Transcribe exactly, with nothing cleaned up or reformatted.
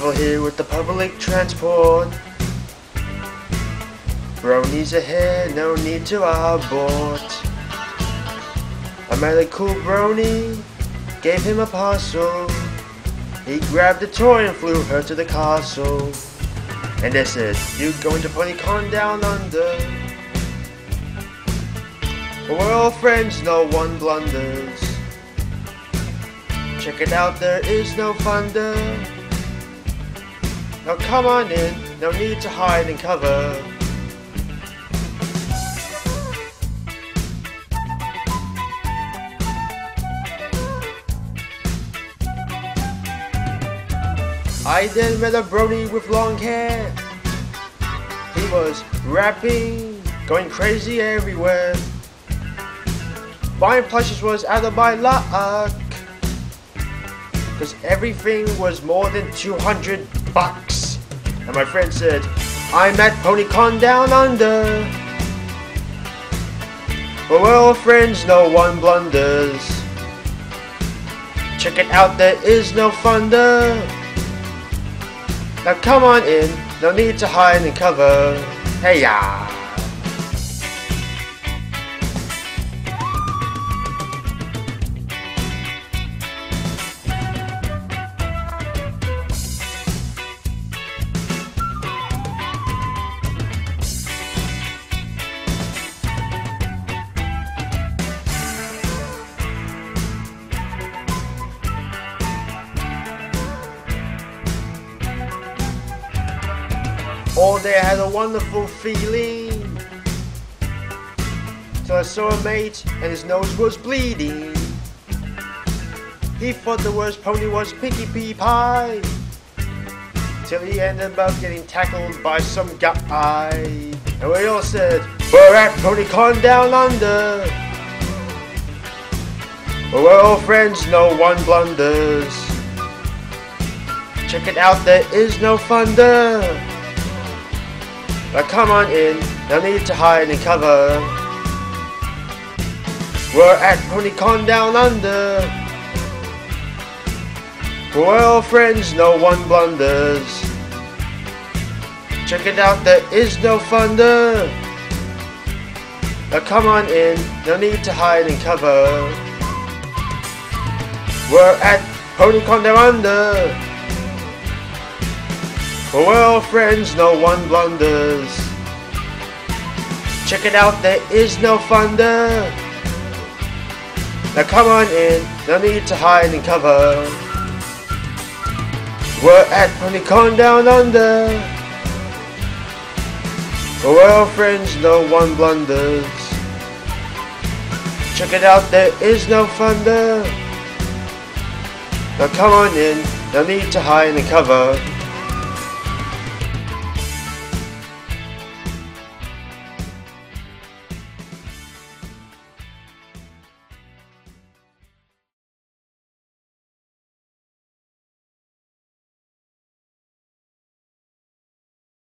travel here with the public transport. Bronies ahead, no need to abort. I met a cool brony, gave him a parcel. He grabbed a toy and flew her to the castle. And they said, you going to PonyCon down under? But we're all friends, no one blunders. Check it out, there is no thunder. Now come on in, no need to hide and cover. I then met a brony with long hair. He was rapping, going crazy everywhere. Buying plushes was out of my luck, cause everything was more than two hundred bucks. And my friend said, I'm at PonyCon down under. But we're all friends, no one blunders. Check it out, there is no thunder. Now come on in, no need to hide and cover. Hey ya! All day I had a wonderful feeling, till I saw a mate and his nose was bleeding. He thought the worst pony was Pinkie Pie Pie, till he ended up getting tackled by some guy. And we all said, we're at PonyCon down under. But we're all friends, no one blunders. Check it out, there is no thunder. Now come on in, no need to hide and cover. We're at PonyCon down under. We're all friends, no one blunders. Check it out, there is no thunder. Now come on in, no need to hide and cover. We're at PonyCon down under. We're all friends, no one blunders. Check it out, there is no thunder. Now come on in, no need to hide and cover. We're at PonyCon down under. We're all friends, no one blunders. Check it out, there is no thunder. Now come on in, no need to hide and cover.